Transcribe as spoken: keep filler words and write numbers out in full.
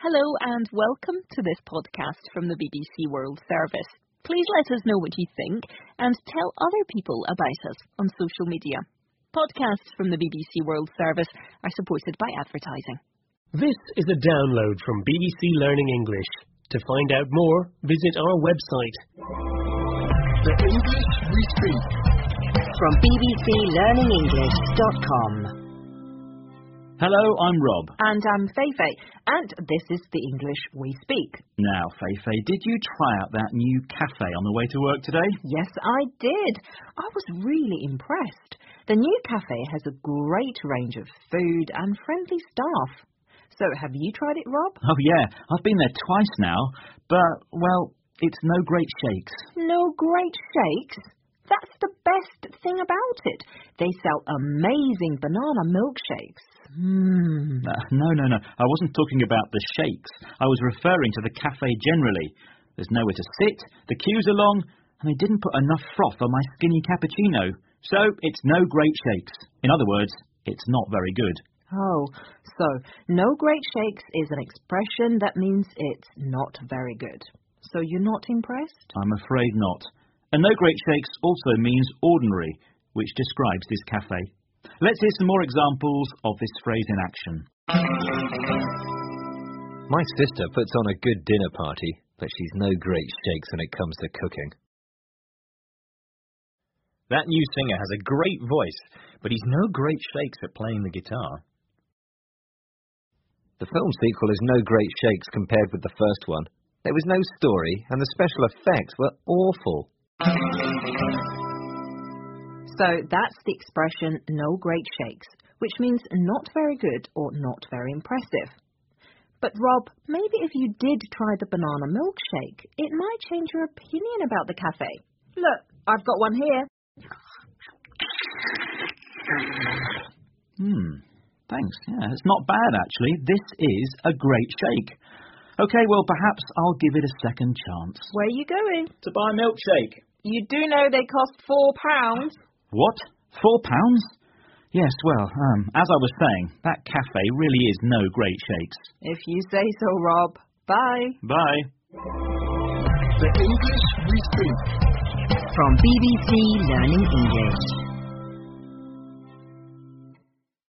Hello and welcome to this podcast from the B B C World Service. Please let us know what you think and tell other people about us on social media. Podcasts from the B B C World Service are supported by advertising. This is a download from B B C Learning English. To find out more, visit our website. The English we speak. From b b c learning english dot com. Hello, I'm Rob. And I'm Feifei, and this is the English we speak. Now, Feifei, did you try out that new cafe on the way to work today? Yes, I did. I was really impressed. The new cafe has a great range of food and friendly staff. So, have you tried it, Rob? Oh, yeah. I've been there twice now, but, well, it's no great shakes. No great shakes? That's the best thing about it. They sell amazing banana milkshakes. Hmm. Uh, no, no, no. I wasn't talking about the shakes. I was referring to the cafe generally. There's nowhere to sit, the queues are long, and they didn't put enough froth on my skinny cappuccino. So, it's no great shakes. In other words, it's not very good. Oh, so no great shakes is an expression that means it's not very good. So you're not impressed? I'm afraid not. And no great shakes also means ordinary, which describes this cafe. Let's hear some more examples of this phrase in action. My sister puts on a good dinner party, but she's no great shakes when it comes to cooking. That new singer has a great voice, but he's no great shakes at playing the guitar. The film sequel is no great shakes compared with the first one. There was no story, and the special effects were awful. So that's the expression no great shakes, which means not very good or not very impressive. But Rob, maybe if you did try the banana milkshake, it might change your opinion about the cafe. Look, I've got one here. Hmm, thanks. Yeah, it's not bad actually. This is a great shake. Okay, well perhaps I'll give it a second chance. Where are you going? To buy a milkshake. You do know they cost four pounds. What? Four pounds? Yes, well, um, as I was saying, that cafe really is no great shakes. If you say so, Rob. Bye. Bye. The English we speak. From B B C Learning English.